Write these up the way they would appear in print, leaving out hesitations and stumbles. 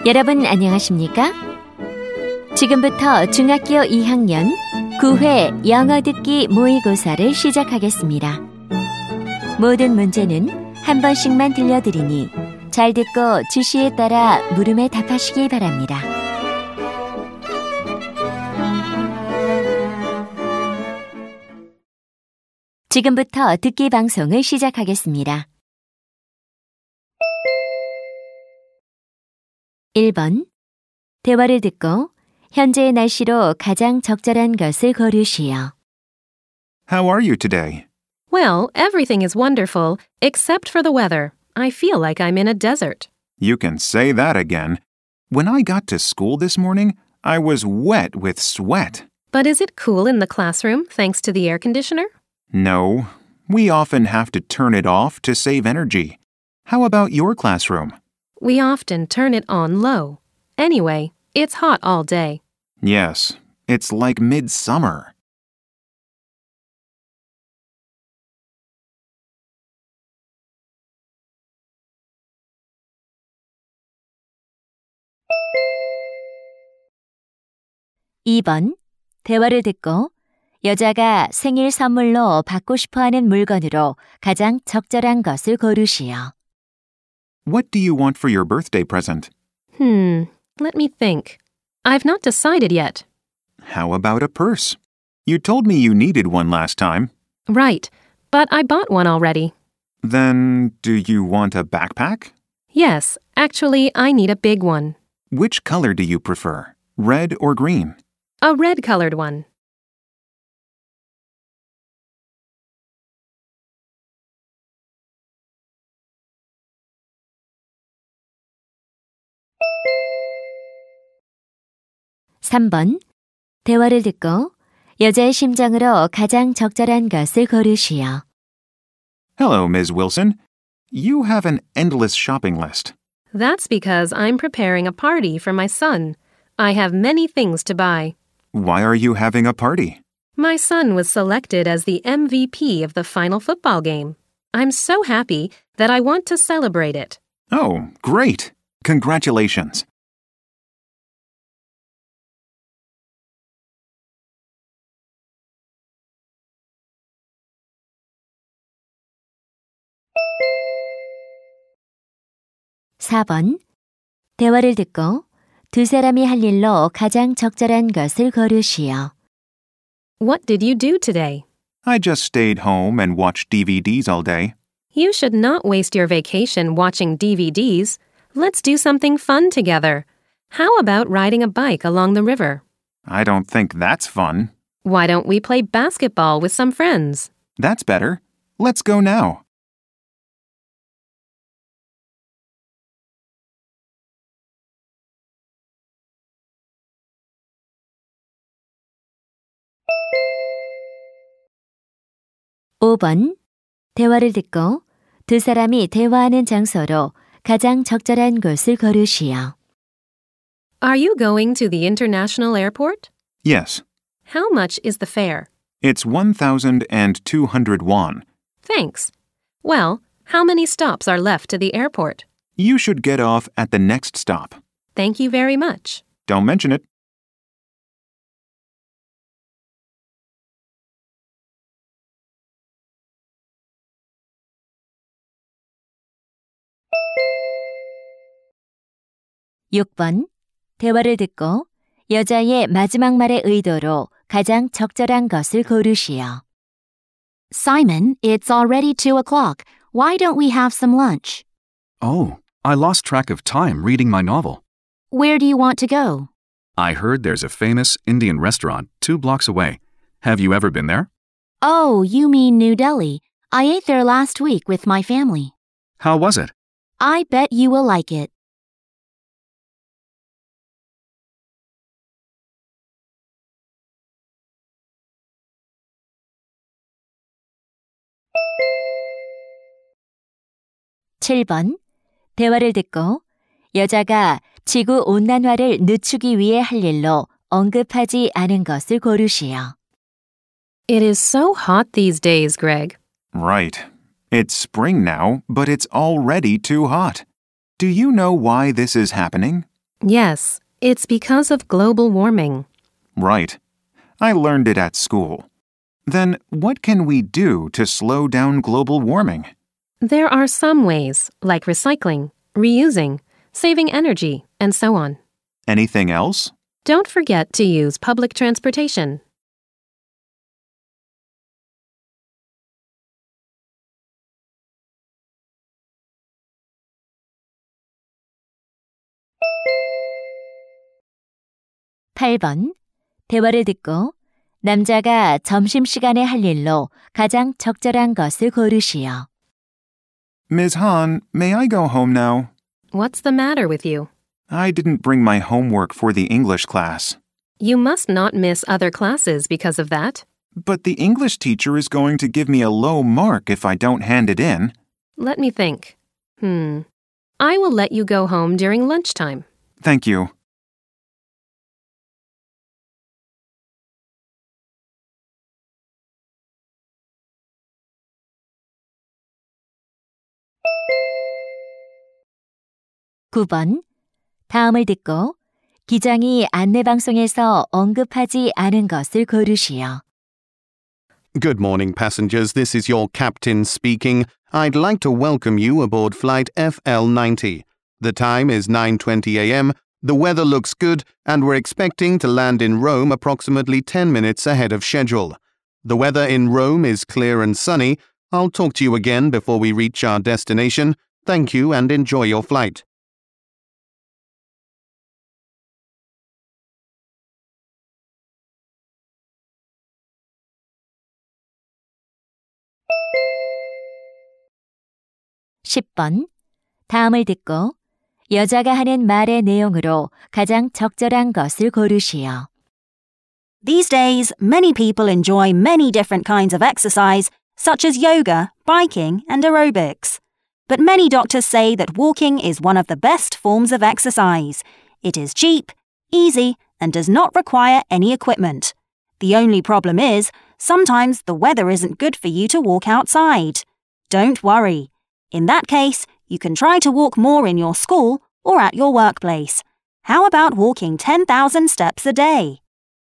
여러분 안녕하십니까? 지금부터 중학교 2학년 9회 영어 듣기 모의고사를 시작하겠습니다. 모든 문제는 한 번씩만 들려드리니 잘 듣고 지시에 따라 물음에 답하시기 바랍니다. 지금부터 듣기 방송을 시작하겠습니다. 1번. 대화를 듣고 현재의 날씨로 가장 적절한 것을 고르시오. How are you today? Well, everything is wonderful, except for the weather. I feel like I'm in a desert. You can say that again. When I got to school this morning, I was wet with sweat. But is it cool in the classroom thanks to the air conditioner? No, we often have to turn it off to save energy. How about your classroom? We often turn it on low. Anyway, it's hot all day. Yes, it's like midsummer. (2번) 대화를 듣고 여자가 생일 선물로 받고 싶어하는 물건으로 가장 적절한 것을 고르시오. What do you want for your birthday present? Let me think. I've not decided yet. How about a purse? You told me you needed one last time. Right, but I bought one already. Then, do you want a backpack? Yes, actually, I need a big one. Which color do you prefer, red or green? A red-colored one. (3번) 대화를 듣고 여자의 심정으로 가장 적절한 것을 고르시오. Hello, Ms. Wilson. You have an endless shopping list. That's because I'm preparing a party for my son. I have many things to buy. Why are you having a party? My son was selected as the MVP of the final football game. I'm so happy that I want to celebrate it. Oh, great. Congratulations. (4번) 대화를 듣고 두 사람이 할 일로 가장 적절한 것을 고르시오. What did you do today? I just stayed home and watched DVDs all day. You should not waste your vacation watching DVDs. Let's do something fun together. How about riding a bike along the river? I don't think that's fun. Why don't we play basketball with some friends? That's better. Let's go now. (5번) 대화를 듣고 두 사람이 대화하는 장소로 가장 적절한 곳을 고르시오. Are you going to the international airport? Yes. How much is the fare? It's 1,200 won. Thanks. Well, how many stops are left to the airport? You should get off at the next stop. Thank you very much. Don't mention it. (6번) 대화를 듣고 여자의 마지막 말의 의도로 가장 적절한 것을 고르시오. Simon, it's already 2 o'clock. Why don't we have some lunch? Oh, I lost track of time reading my novel. Where do you want to go? I heard there's a famous Indian restaurant 2 blocks away. Have you ever been there? Oh, you mean New Delhi. I ate there last week with my family. How was it? I bet you will like it. (7번) 대화를 듣고 여자가 지구온난화를 늦추기 위해 할 일로 언급하지 않은 것을 고르시오. It is so hot these days, Greg. Right. It's spring now, but it's already too hot. Do you know why this is happening? Yes, it's because of global warming. Right. I learned it at school. Then what can we do to slow down global warming? There are some ways, like recycling, reusing, saving energy, and so on. Anything else? Don't forget to use public transportation. (8번) 대화를 듣고 남자가 점심시간에 할 일로 가장 적절한 것을 고르시오. Ms. Han, may I go home now? What's the matter with you? I didn't bring my homework for the English class. You must not miss other classes because of that. But the English teacher is going to give me a low mark if I don't hand it in. Let me think. I will let you go home during lunchtime. Thank you. (9번) 다음을 듣고 기장이 안내방송에서 언급하지 않은 것을 고르시오. Good morning, passengers. This is your captain speaking. I'd like to welcome you aboard flight FL90. The time is 9:20 a.m., the weather looks good, and we're expecting to land in Rome approximately 10 minutes ahead of schedule. The weather in Rome is clear and sunny. I'll talk to you again before we reach our destination. Thank you and enjoy your flight. (10번) 다음을 듣고 여자가 하는 말의 내용으로 가장 적절한 것을 고르시오. These days, many people enjoy many different kinds of exercise, such as yoga, biking, and aerobics. But many doctors say that walking is one of the best forms of exercise. It is cheap, easy, and does not require any equipment. The only problem is, sometimes the weather isn't good for you to walk outside. Don't worry. In that case, you can try to walk more in your school or at your workplace. How about walking 10,000 steps a day?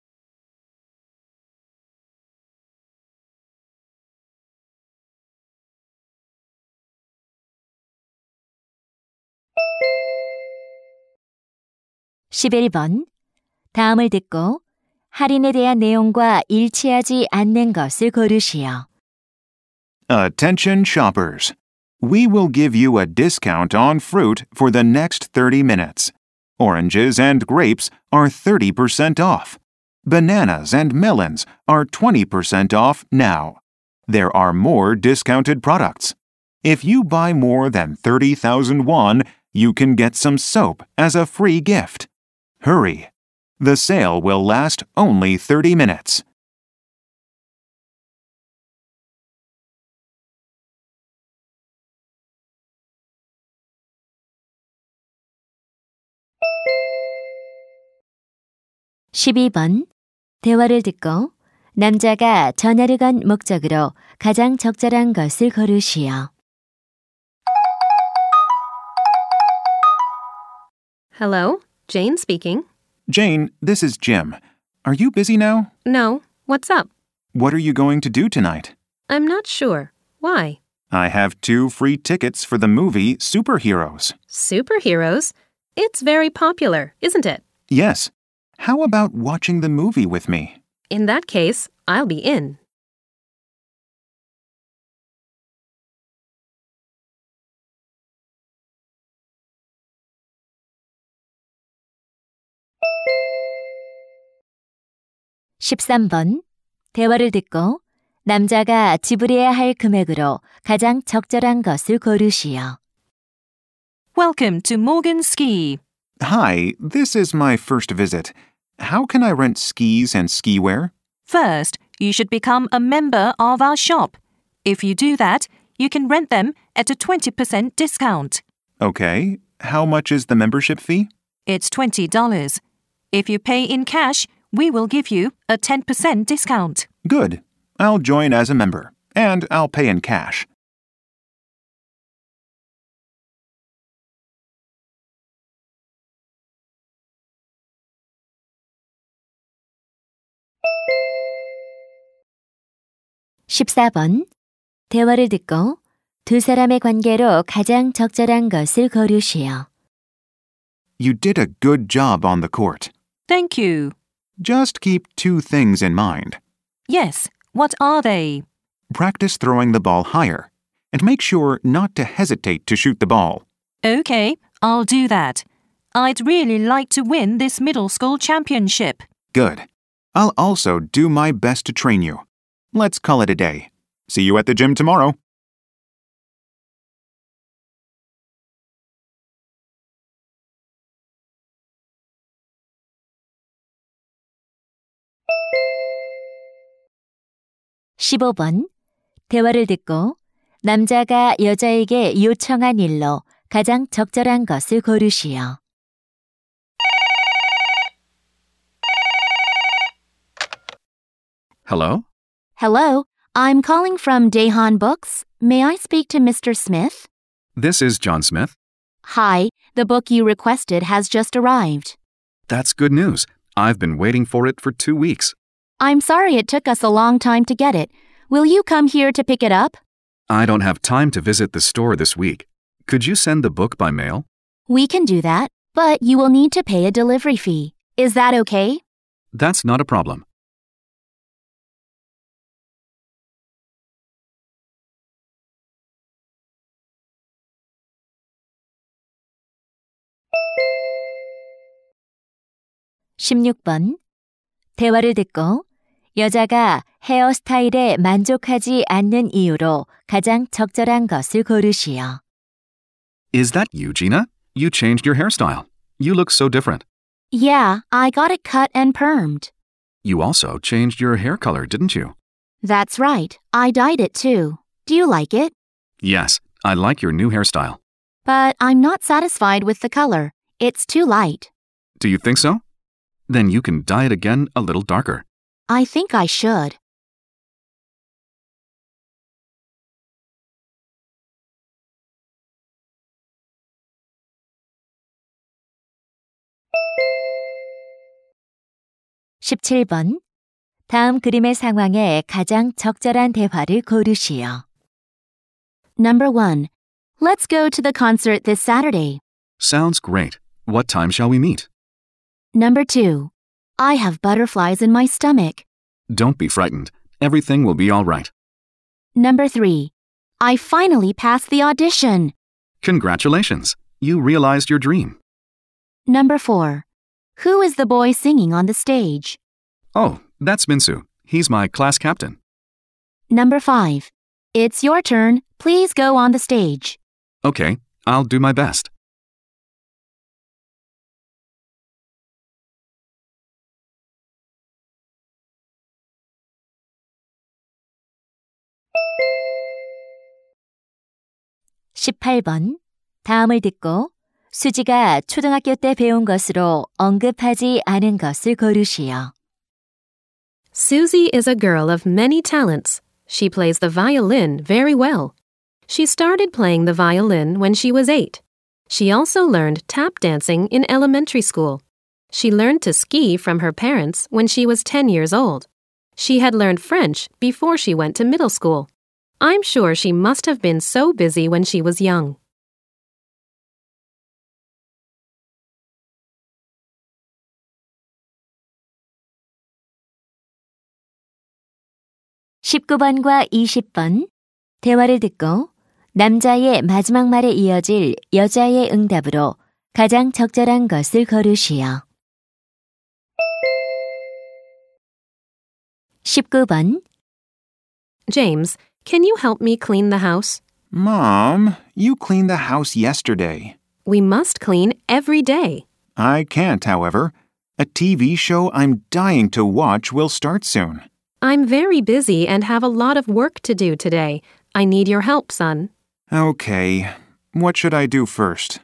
(11번) 다음을 듣고 할인에 대한 내용과 일치하지 않는 것을 고르시오. Attention shoppers. We will give you a discount on fruit for the next 30 minutes. Oranges and grapes are 30% off. Bananas and melons are 20% off now. There are more discounted products. If you buy more than 30,000 won, you can get some soap as a free gift. Hurry. The sale will last only 30 minutes. (12번) 대화를 듣고 남자가 전화를 건 목적으로 가장 적절한 것을 고르시오. Hello, Jane speaking. Jane, this is Jim. Are you busy now? No, what's up? What are you going to do tonight? I'm not sure. Why? I have 2 free tickets for the movie Superheroes. Superheroes? It's very popular, isn't it? Yes. How about watching the movie with me? In that case, I'll be in. (13번) 대화를 듣고 남자가 지불해야 할 금액으로 가장 적절한 것을 고르시오. Welcome to Morgan Ski. Hi, this is my first visit. How can I rent skis and ski wear? First, you should become a member of our shop. If you do that, you can rent them at a 20% discount. Okay. How much is the membership fee? It's $20. If you pay in cash, we will give you a 10% discount. Good. I'll join as a member, and I'll pay in cash. 14번. 대화를 듣고 두 사람의 관계로 가장 적절한 것을 고르시오. You did a good job on the court. Thank you. Just keep two things in mind. Yes, what are they? Practice throwing the ball higher, and make sure not to hesitate to shoot the ball. Okay, I'll do that. I'd really like to win this middle school championship. Good. I'll also do my best to train you. Let's call it a day. See you at the gym tomorrow. (15번) 대화를 듣고 남자가 여자에게 요청한 일로 가장 적절한 것을 고르시오. Hello? Hello, I'm calling from Daehan Books. May I speak to Mr. Smith? This is John Smith. Hi, the book you requested has just arrived. That's good news. I've been waiting for it for 2 weeks. I'm sorry it took us a long time to get it. Will you come here to pick it up? I don't have time to visit the store this week. Could you send the book by mail? We can do that, but you will need to pay a delivery fee. Is that okay? That's not a problem. (16번) 대화를 듣고 여자가 헤어스타일에 만족하지 않는 이유로 가장 적절한 것을 고르시오. Is that you, Gina? You changed your hairstyle. You look so different. Yeah, I got it cut and permed. You also changed your hair color, didn't you? That's right. I dyed it too. Do you like it? Yes, I like your new hairstyle. But I'm not satisfied with the color. It's too light. Do you think so? Then you can dye it again a little darker. I think I should. (17번) 다음 그림의 상황에 가장 적절한 대화를 고르시오. Number 1. Let's go to the concert this Saturday. Sounds great. What time shall we meet? Number 2. I have butterflies in my stomach. Don't be frightened. Everything will be all right. Number 3. I finally passed the audition. Congratulations. You realized your dream. Number 4. Who is the boy singing on the stage? Oh, that's Minsu. He's my class captain. Number 5. It's your turn. Please go on the stage. Okay, I'll do my best. (18번) 다음을 듣고 수지가 초등학교 때 배운 것으로 언급하지 않은 것을 고르시오. Susie is a girl of many talents. She plays the violin very well. She started playing the violin when she was 8. She also learned tap dancing in elementary school. She learned to ski from her parents when she was 10 years old. She had learned French before she went to middle school. I'm sure she must have been so busy when she was young. (19번과 20번) 대화를 듣고 남자의 마지막 말에 이어질 여자의 응답으로 가장 적절한 것을 고르시오. 19번 James, can you help me clean the house? Mom, you cleaned the house yesterday. We must clean every day. I can't, however. A TV show I'm dying to watch will start soon. I'm very busy and have a lot of work to do today. I need your help, son. Okay, what should I do first?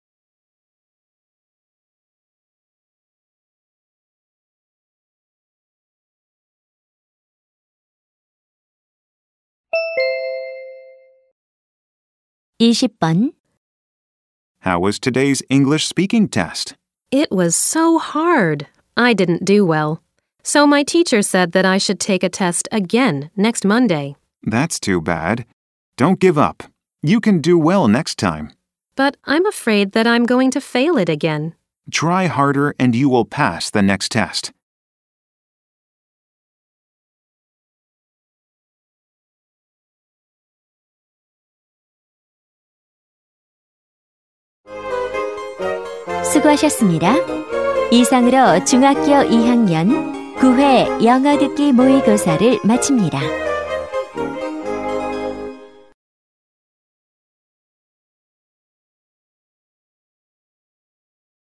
(20번) How was today's English speaking test? It was so hard. I didn't do well. So my teacher said that I should take a test again next Monday. That's too bad. Don't give up. You can do well next time. But I'm afraid that I'm going to fail it again. Try harder and you will pass the next test. 수고하셨습니다. 이상으로 중학교 2학년 9회 영어 듣기 모의고사를 마칩니다.